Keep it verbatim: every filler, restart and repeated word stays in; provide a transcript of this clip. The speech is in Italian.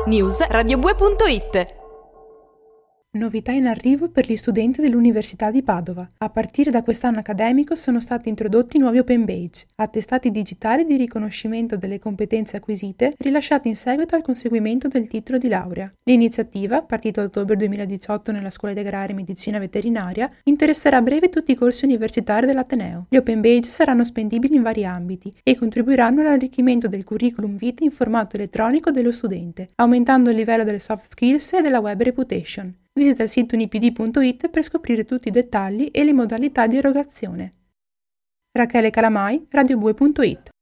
News radiobue punto it. Novità in arrivo per gli studenti dell'Università di Padova. A partire da quest'anno accademico sono stati introdotti nuovi open badge, attestati digitali di riconoscimento delle competenze acquisite rilasciati in seguito al conseguimento del titolo di laurea. L'iniziativa, partita a ottobre duemiladiciotto nella Scuola di Agraria e Medicina Veterinaria, interesserà a breve tutti i corsi universitari dell'Ateneo. Gli open badge saranno spendibili in vari ambiti e contribuiranno all'arricchimento del curriculum vitae in formato elettronico dello studente, aumentando il livello delle soft skills e della web reputation. Visita il sito unipd punto it per scoprire tutti i dettagli e le modalità di erogazione. Rachele Calamai, radiobue punto it.